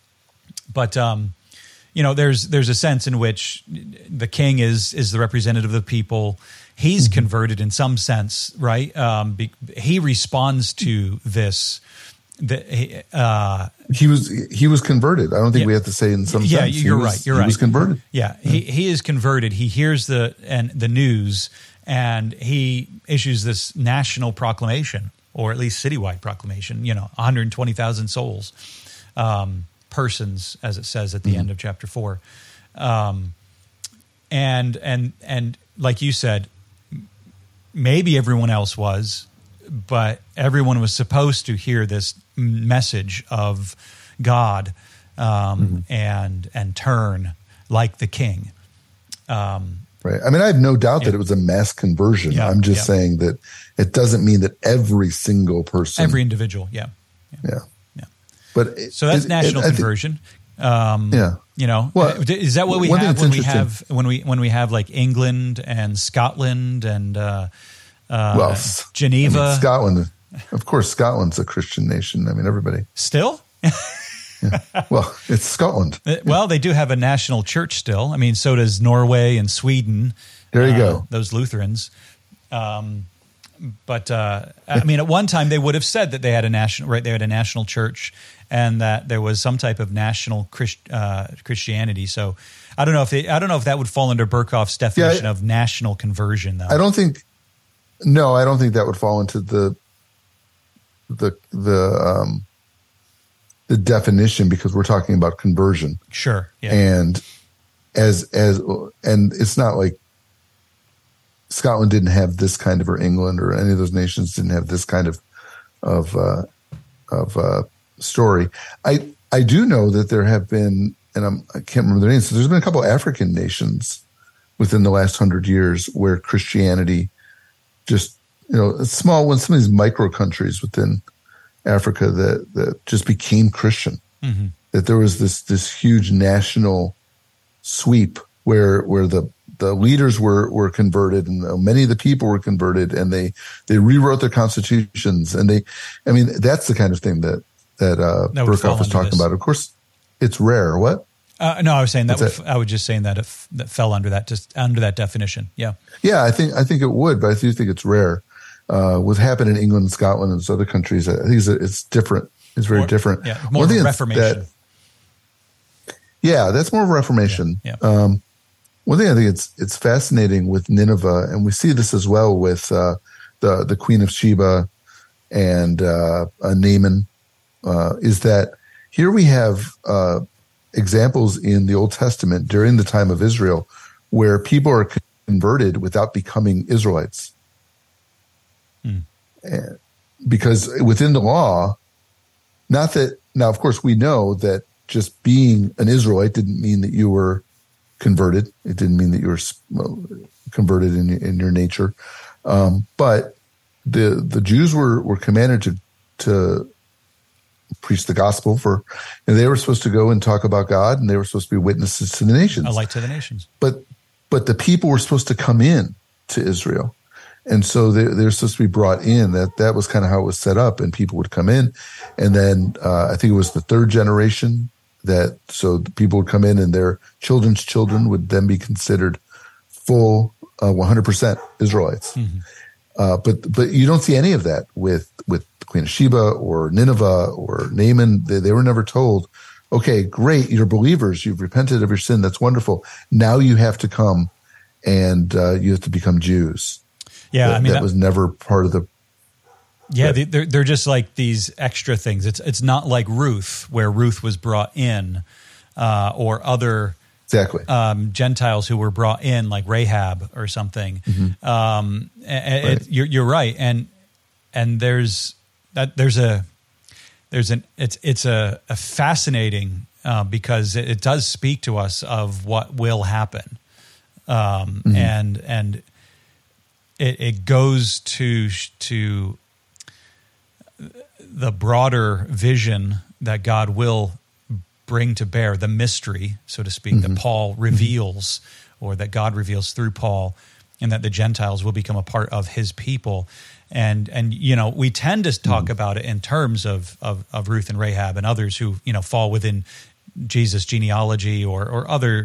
Speaker 1: But, um, you know, there's there's a sense in which the king is is the representative of the people. He's mm-hmm. converted in some sense, right? Um, be, he responds to this. The, uh,
Speaker 2: he was he was converted. I don't think yeah. we have to say in some
Speaker 1: yeah,
Speaker 2: sense.
Speaker 1: Yeah, you're
Speaker 2: was,
Speaker 1: right. You're
Speaker 2: he
Speaker 1: right.
Speaker 2: He was converted.
Speaker 1: Yeah, yeah, he he is converted. He hears the and the news, and he issues this national proclamation, or at least citywide proclamation. You know, one hundred twenty thousand souls, um, persons, as it says at the mm-hmm. end of chapter four, um, and and and like you said, maybe everyone else was. But everyone was supposed to hear this message of God um, mm-hmm. and and turn like the king. Um,
Speaker 2: right. I mean, I have no doubt
Speaker 1: yeah.
Speaker 2: that it was a mass conversion.
Speaker 1: Yeah,
Speaker 2: I'm just
Speaker 1: yeah.
Speaker 2: saying that it doesn't mean that every single person,
Speaker 1: every individual, yeah,
Speaker 2: yeah, yeah.
Speaker 1: yeah.
Speaker 2: But it,
Speaker 1: so that's
Speaker 2: it,
Speaker 1: national
Speaker 2: it,
Speaker 1: conversion. Um,
Speaker 2: yeah.
Speaker 1: You know,
Speaker 2: well,
Speaker 1: is that what we
Speaker 2: have
Speaker 1: when we have when we when we have like England and Scotland and uh, Uh,
Speaker 2: well,
Speaker 1: Geneva,
Speaker 2: I mean, Scotland, of course, Scotland's a Christian nation. I mean, everybody
Speaker 1: still.
Speaker 2: yeah. Well, it's Scotland.
Speaker 1: Well, they do have a national church still. I mean, so does Norway and Sweden.
Speaker 2: There you
Speaker 1: uh,
Speaker 2: go.
Speaker 1: Those Lutherans. Um, but uh, I mean, at one time they would have said that they had a national, right? They had a national church, and that there was some type of national Christ, uh, Christianity. So I don't know if they, I don't know if that would fall under Berkhoff's definition yeah, I, of national conversion, though.
Speaker 2: I don't think. No, I don't think that would fall into the the the um, the definition, because we're talking about conversion.
Speaker 1: Sure. Yeah.
Speaker 2: And as as and it's not like Scotland didn't have this kind of, or England or any of those nations didn't have this kind of of uh, of uh, story. I I do know that there have been, and I'm, I can't remember their names. So there's been a couple of African nations within the last hundred years where Christianity. Just, you know, small ones, some of these micro countries within Africa that, that just became Christian. Mm-hmm. That there was this this huge national sweep where where the, the leaders were were converted, and many of the people were converted, and they they rewrote their constitutions, and they, I mean, that's the kind of thing that that uh, that Berkhoff was talking this. about. Of course, it's rare. What?
Speaker 1: Uh, no, I was saying that, would, I was just saying that it f- that fell under that just under that definition. Yeah,
Speaker 2: yeah, I think I think it would, but I do think it's rare. Uh, what happened in England, and Scotland, and other countries, I think it's, it's different. It's very
Speaker 1: more,
Speaker 2: different.
Speaker 1: Yeah, more of a Reformation.
Speaker 2: That, yeah, that's more of a Reformation.
Speaker 1: Yeah, yeah.
Speaker 2: Um, one thing I think it's it's fascinating with Nineveh, and we see this as well with uh, the the Queen of Sheba and uh, uh, Naaman, uh, is that here we have. Uh, examples in the Old Testament during the time of Israel where people are converted without becoming Israelites. Hmm. Because within the law, not that, now of course we know that just being an Israelite didn't mean that you were converted. It didn't mean that you were converted in, in your nature. Um, but the the Jews were, were commanded to, to preach the gospel for, and they were supposed to go and talk about God, and they were supposed to be witnesses to the nations.
Speaker 1: A light to the nations.
Speaker 2: But but the people were supposed to come in to Israel. And so they, they were supposed to be brought in. That that was kind of how it was set up, and people would come in. And then uh, I think it was the third generation that, so the people would come in and their children's children would then be considered full uh, one hundred percent Israelites. Mm-hmm. Uh, but but you don't see any of that with, with Queen of Sheba or Nineveh or Naaman. They, they were never told, okay, great, you're believers, you've repented of your sin, that's wonderful. Now you have to come and uh, you have to become Jews.
Speaker 1: Yeah,
Speaker 2: that,
Speaker 1: I mean
Speaker 2: that,
Speaker 1: that
Speaker 2: was never part of the.
Speaker 1: Yeah,
Speaker 2: right.
Speaker 1: they're they're just like these extra things. It's it's not like Ruth, where Ruth was brought in, uh, or other
Speaker 2: exactly
Speaker 1: um, Gentiles who were brought in, like Rahab or something. Mm-hmm. Um, it,
Speaker 2: right.
Speaker 1: it, you're you're right, and and there's that there's a there's an it's it's a, a fascinating uh, because it, it does speak to us of what will happen, um, mm-hmm. and and. It, it goes to to the broader vision that God will bring to bear, the mystery, so to speak, mm-hmm. that Paul reveals, mm-hmm. or that God reveals through Paul, and that the Gentiles will become a part of his people. And and you know, we tend to talk mm-hmm. about it in terms of, of of Ruth and Rahab and others who, you know, fall within Jesus' genealogy, or or other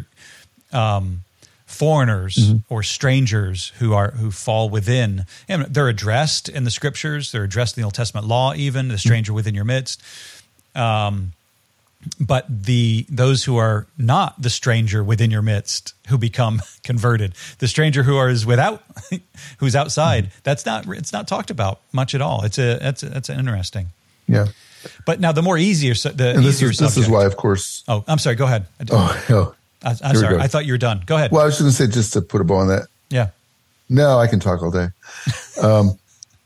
Speaker 1: um foreigners mm-hmm. or strangers who are who fall within, and they're addressed in the scriptures. They're addressed in the Old Testament law, even the stranger mm-hmm. within your midst. Um, but the those who are not the stranger within your midst who become converted, the stranger who are is without, who's outside. Mm-hmm. That's not it's not talked about much at all. It's a that's a, that's interesting.
Speaker 2: Yeah.
Speaker 1: But now the more easier the
Speaker 2: and this
Speaker 1: easier
Speaker 2: is, this
Speaker 1: subject.
Speaker 2: is why, of course.
Speaker 1: Oh, I'm sorry. Go ahead.
Speaker 2: Oh, oh.
Speaker 1: I, I'm sorry. I thought you were done. Go ahead.
Speaker 2: Well, I was just going to say, just to put a bow on that.
Speaker 1: Yeah.
Speaker 2: No, I can talk all day. Um,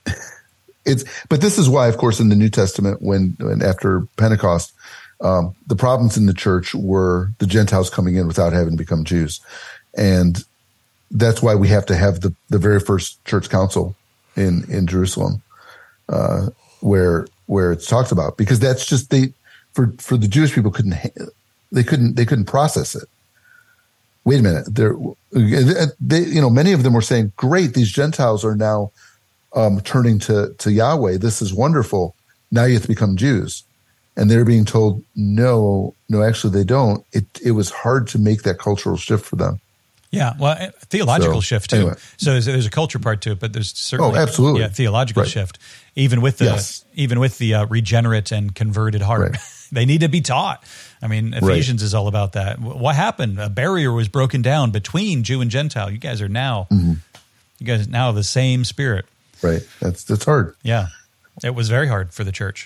Speaker 2: it's, but this is why, of course, in the New Testament, when, when after Pentecost, um, the problems in the church were the Gentiles coming in without having to become Jews, and that's why we have to have the the very first church council in in Jerusalem, uh, where where it's talked about, because that's just they for for the Jewish people couldn't they couldn't they couldn't process it. Wait a minute. They're, they, you know, many of them were saying, great, these Gentiles are now um, turning to, to Yahweh. This is wonderful. Now you have to become Jews. And they're being told, no, no, actually they don't. It it was hard to make that cultural shift for them.
Speaker 1: Yeah, well, a theological so, shift too.
Speaker 2: Anyway.
Speaker 1: So there's, there's a culture part to it, but there's certainly
Speaker 2: oh, absolutely.
Speaker 1: yeah, theological
Speaker 2: right.
Speaker 1: shift. Even with the
Speaker 2: yes.
Speaker 1: even with the uh, regenerate and converted heart, right. they need to be taught. I mean, Ephesians right. is all about that. What happened? A barrier was broken down between Jew and Gentile. You guys are now, mm-hmm. you guys now have the same spirit.
Speaker 2: Right. That's that's hard.
Speaker 1: Yeah, it was very hard for the church.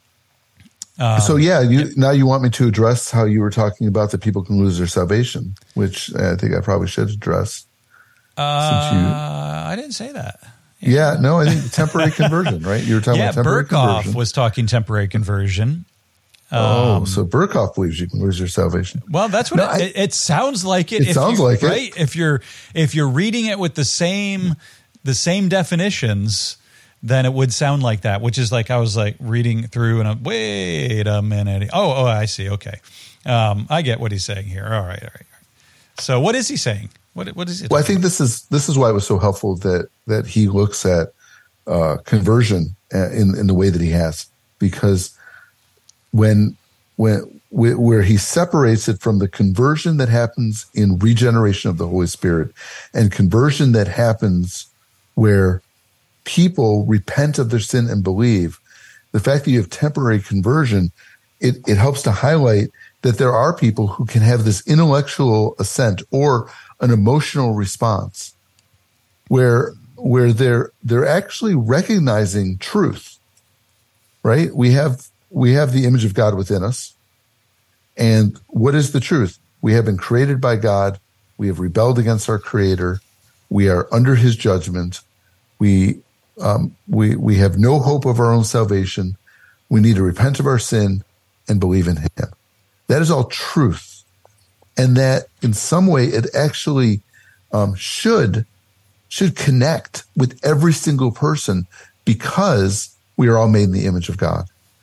Speaker 1: Um,
Speaker 2: so yeah, you, yeah, now you want me to address how you were talking about that people can lose their salvation, which I think I probably should address.
Speaker 1: Uh, since you, I didn't say that.
Speaker 2: Yeah, yeah no, I think temporary conversion, right? You were talking
Speaker 1: yeah,
Speaker 2: about temporary
Speaker 1: Berkhoff
Speaker 2: conversion. was
Speaker 1: talking temporary conversion.
Speaker 2: Oh,
Speaker 1: um,
Speaker 2: so Berkhoff believes you can lose your salvation.
Speaker 1: Well, that's what
Speaker 2: no,
Speaker 1: it,
Speaker 2: I,
Speaker 1: it, it sounds like. It,
Speaker 2: it
Speaker 1: if
Speaker 2: sounds
Speaker 1: you,
Speaker 2: like
Speaker 1: right?
Speaker 2: it.
Speaker 1: If you're if you're reading it with the same the same definitions, then it would sound like that. Which is like I was like reading through and I'm, wait a minute. Oh, oh, I see. Okay, um, I get what he's saying here. All right, all right. All right. So, what is he saying? What what is it?
Speaker 2: Well, I think this is this is why it was so helpful that that he looks at uh, conversion in in the way that he has, because when when where he separates it from the conversion that happens in regeneration of the Holy Spirit and conversion that happens where people repent of their sin and believe, the fact that you have temporary conversion, it, it helps to highlight that there are people who can have this intellectual assent or an emotional response where where they're they're actually recognizing truth, right? We have we have the image of God within us. And what is the truth? We have been created by God. We have rebelled against our Creator. We are under His judgment. We um, we we have no hope of our own salvation. We need to repent of our sin and believe in Him. That is all truth, and that in some way it actually um, should should connect with every single person, because we are all made in the image of God.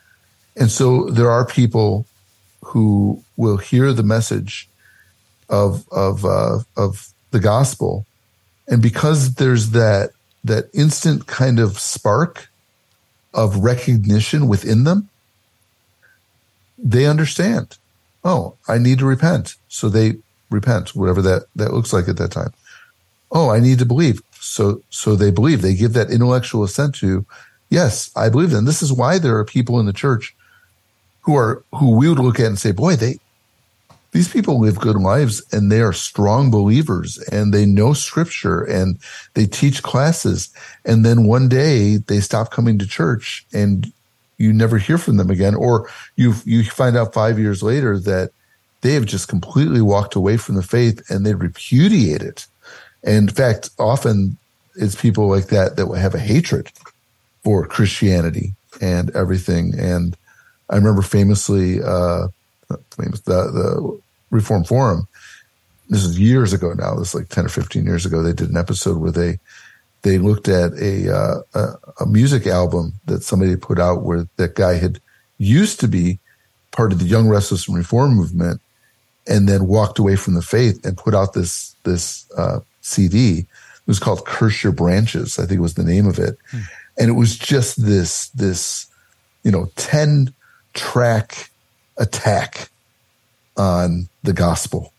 Speaker 2: And so there are people who will hear the message of of uh, of the gospel, and because there's that that instant kind of spark of recognition within them, they understand. Oh, I need to repent. So they repent, whatever that, that looks like at that time. Oh, I need to believe. So so they believe. They give that intellectual assent to, yes, I believe. And this is why there are people in the church who are who we would look at and say, boy, they these people live good lives and they are strong believers and they know scripture and they teach classes. And then one day they stop coming to church and you never hear from them again. Or you you find out five years later that they have just completely walked away from the faith and they repudiate it. And in fact, often it's people like that that will have a hatred for Christianity and everything. And I remember famously, uh, famous, the, the Reform Forum, this is years ago now, this is like ten or fifteen years ago, they did an episode where they they looked at a, uh, a, a music album that somebody put out where that guy had used to be part of the Young Restless and Reform movement and then walked away from the faith and put out this, this uh, C D. It was called Curse Your Branches, I think was the name of it. Hmm. And it was just this, this, you know, ten track attack on the gospel.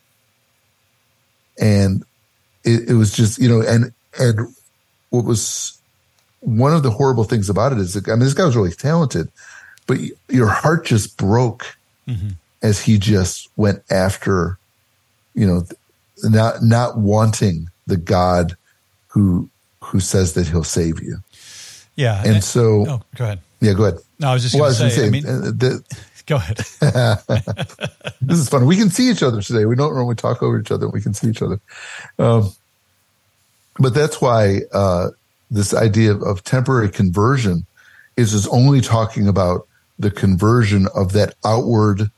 Speaker 2: And it, it was just, you know, and, and what was one of the horrible things about it is, I mean, this guy was really talented, but your heart just broke mm-hmm. as he just went after, you know, not, not wanting the God who, who says that he'll save you.
Speaker 1: Yeah.
Speaker 2: And, and so,
Speaker 1: oh, go ahead.
Speaker 2: Yeah, go ahead.
Speaker 1: No, I was just well, going to say, I mean, uh, the, go ahead.
Speaker 2: This is fun. We can see each other today. We don't normally talk over each other. We can see each other. Um, but that's why uh, this idea of, of temporary conversion is, is only talking about the conversion of that outward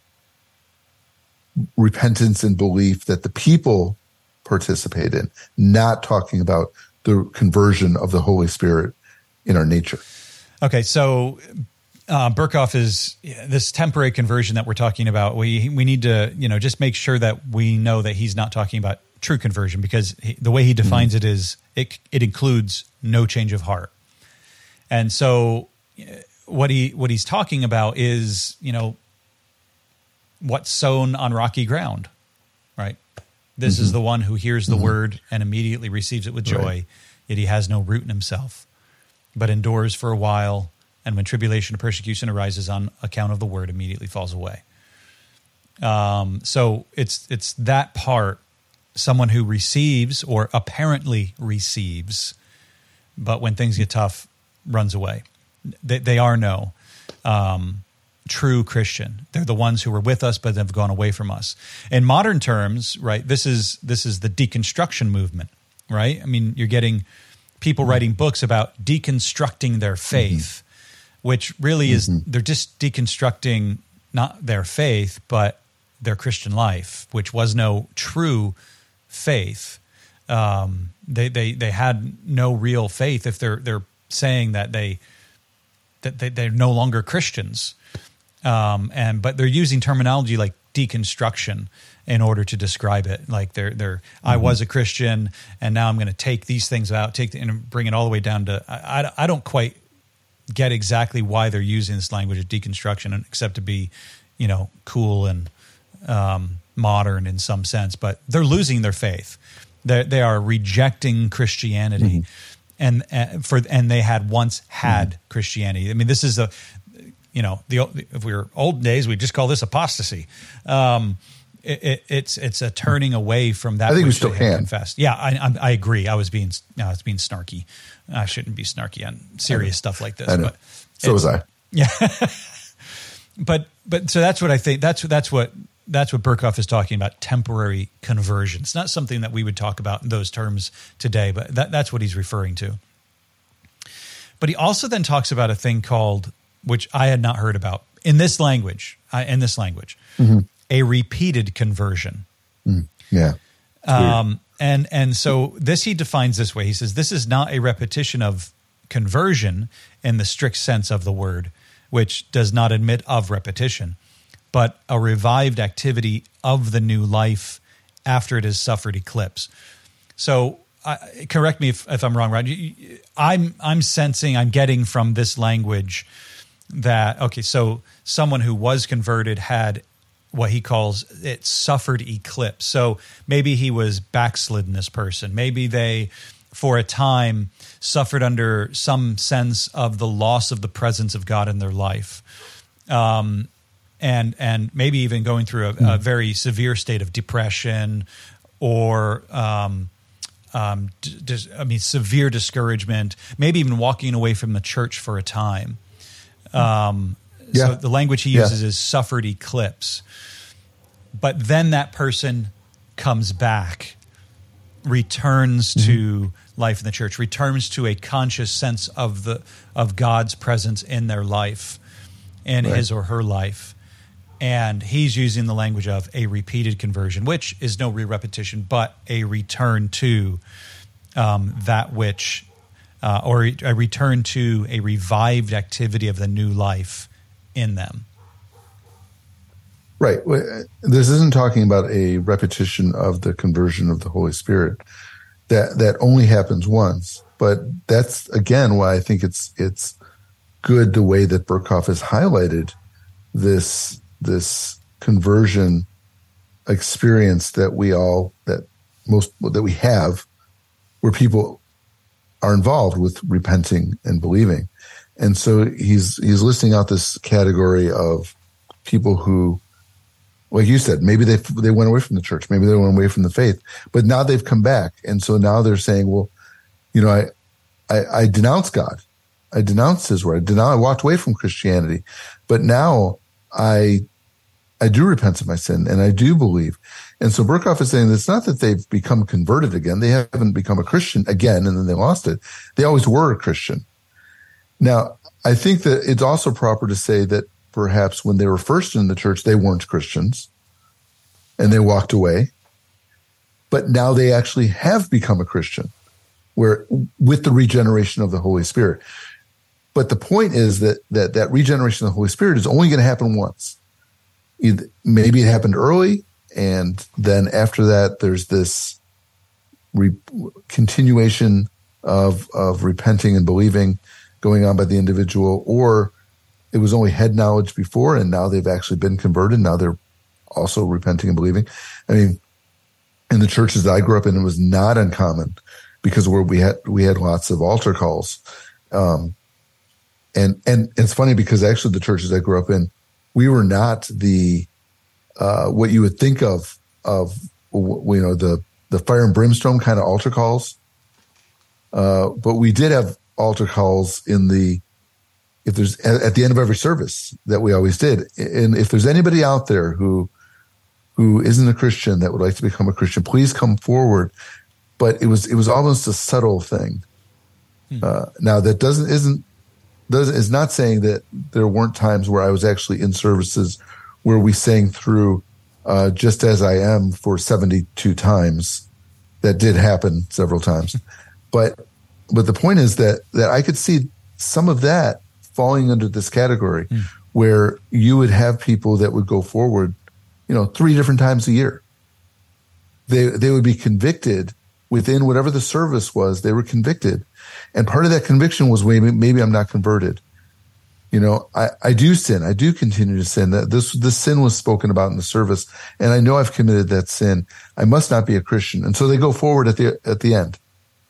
Speaker 2: repentance and belief that the people participate in, not talking about the conversion of the Holy Spirit in our nature.
Speaker 1: Okay, so uh, Berkhof is this temporary conversion that we're talking about. We we need to, you know, just make sure that we know that he's not talking about true conversion, because he, the way he defines mm-hmm. it is it it includes no change of heart. And so what he what he's talking about is, you know, what's sown on rocky ground, right? This mm-hmm. is the one who hears the mm-hmm. word and immediately receives it with joy, right. Yet he has no root in himself, but endures for a while, and when tribulation or persecution arises on account of the word, immediately falls away. Um, so it's it's that part, someone who receives or apparently receives, but when things get tough, runs away. They, they are no um, true Christian. They're the ones who are with us, but have gone away from us. In modern terms, right, this is this is the deconstruction movement, right? I mean, you're getting people writing books about deconstructing their faith, mm-hmm. which really is, mm-hmm. they're just deconstructing not their faith, but their Christian life, which was no true faith. Um, they, they, they had no real faith if they're, they're saying that they, that they, they're no longer Christians. Um, and, but they're using terminology like deconstruction in order to describe it. Like they're, they're, mm-hmm. I was a Christian and now I'm going to take these things out, take the, and bring it all the way down to, I, I, I don't quite get exactly why they're using this language of deconstruction, except to be, you know, cool and um, modern in some sense, but they're losing their faith. They they are rejecting Christianity, mm-hmm. and uh, for and they had once had mm-hmm. Christianity. I mean, this is a, you know, the if we were old days, we'd just call this apostasy. Um, it, it, it's it's a turning away from that.
Speaker 2: I think
Speaker 1: which
Speaker 2: we still
Speaker 1: they
Speaker 2: can.
Speaker 1: had confessed. Yeah, I, I I agree. I was being no, I was being snarky. I shouldn't be snarky on serious stuff like this.
Speaker 2: I know.
Speaker 1: But
Speaker 2: so was I.
Speaker 1: Yeah. but but so that's what I think. That's that's what that's what Berkhof is talking about. Temporary conversion. It's not something that we would talk about in those terms today, but that, that's what he's referring to. But he also then talks about a thing called, which I had not heard about in this language. I, in this language, mm-hmm. a repeated conversion.
Speaker 2: Mm, yeah.
Speaker 1: Um, and and so this he defines this way. He says this is not a repetition of conversion in the strict sense of the word, which does not admit of repetition, but a revived activity of the new life after it has suffered eclipse. So uh, correct me if, if I'm wrong, Rod. I'm, I'm sensing, I'm getting from this language that, okay, so someone who was converted had what he calls it suffered eclipse. So maybe he was backslidden, this person. Maybe they, for a time, suffered under some sense of the loss of the presence of God in their life. Um, and and maybe even going through a, mm. a very severe state of depression or, um, um, d- dis- I mean, severe discouragement, maybe even walking away from the church for a time. Um, yeah. So the language he uses yeah. is suffered eclipse. But then that person comes back, returns mm-hmm. to life in the church, returns to a conscious sense of the of God's presence in their life, in right. his or her life. And he's using the language of a repeated conversion, which is no re-repetition, but a return to um, that which, uh, or a return to a revived activity of the new life in them.
Speaker 2: Right. This isn't talking about a repetition of the conversion of the Holy Spirit. That that only happens once. But that's, again, why I think it's it's good the way that Berkhof has highlighted this this conversion experience that we all, that most, that we have, where people are involved with repenting and believing. And so he's he's listing out this category of people who, like you said, maybe they they went away from the church, maybe they went away from the faith, but now they've come back, and so now they're saying, well, you know, I I, I denounce God, I denounced His word, I denounce, I walked away from Christianity, but now I I do repent of my sin and I do believe. And so Berkhof is saying it's not that they've become converted again, they haven't become a Christian again and then they lost it. They always were a Christian. Now, I think that it's also proper to say that perhaps when they were first in the church, they weren't Christians and they walked away. But now they actually have become a Christian, where with the regeneration of the Holy Spirit. But the point is that that, that regeneration of the Holy Spirit is only going to happen once. Either, maybe it happened early, and then after that, there's this re- continuation of of repenting and believing going on by the individual, or it was only head knowledge before, and now they've actually been converted. Now they're also repenting and believing. I mean, in the churches that I grew up in, it was not uncommon because where we had we had lots of altar calls, um, and and it's funny because actually the churches I grew up in, we were not the uh, what you would think of of you know the the fire and brimstone kind of altar calls, uh, but we did have altar calls in the if there's at the end of every service that we always did. And if there's anybody out there who who isn't a Christian that would like to become a Christian, please come forward. But it was it was almost a subtle thing. Hmm. Uh, now that doesn't isn't doesn't is not saying that there weren't times where I was actually in services where we sang through uh, "Just as I Am" for seventy-two times. That did happen several times, but but the point is that that I could see some of that falling under this category, mm. where you would have people that would go forward, you know, three different times a year. They they would be convicted within whatever the service was. They were convicted, and part of that conviction was maybe maybe I'm not converted. You know, I, I do sin. I do continue to sin. That this this sin was spoken about in the service, and I know I've committed that sin. I must not be a Christian, and so they go forward at the at the end.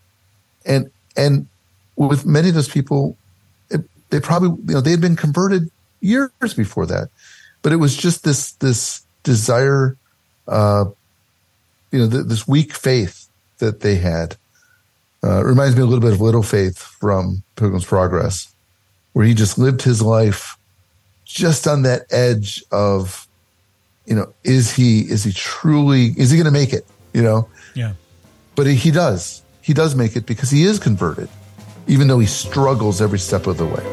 Speaker 2: And and with many of those people, it, they probably you know they had been converted years before that, but it was just this this desire, uh, you know, th- this weak faith that they had. Uh, it reminds me a little bit of Little Faith from Pilgrim's Progress, where he just lived his life just on that edge of, you know, is he is he truly is he going to make it? You know,
Speaker 1: yeah.
Speaker 2: But he, he does. He does make it because he is converted, even though he struggles every step of the way.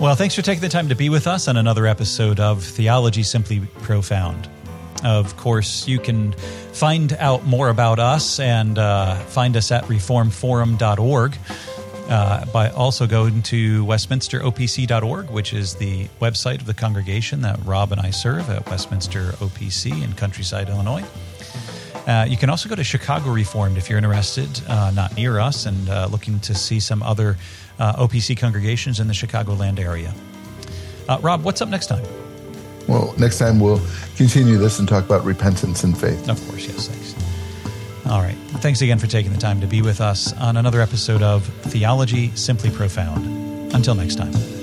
Speaker 1: Well, thanks for taking the time to be with us on another episode of Theology Simply Profound. Of course, you can find out more about us and uh, find us at reform forum dot org uh, by also going to westminster o p c dot org, which is the website of the congregation that Rob and I serve at Westminster O P C in Countryside, Illinois. Uh, you can also go to Chicago Reformed if you're interested, uh, not near us, and uh, looking to see some other uh, O P C congregations in the Chicagoland area. Uh, Rob, what's up next time?
Speaker 2: Well, next time we'll continue this and talk about repentance and faith.
Speaker 1: Of course, yes, thanks. All right. Thanks again for taking the time to be with us on another episode of Theology Simply Profound. Until next time.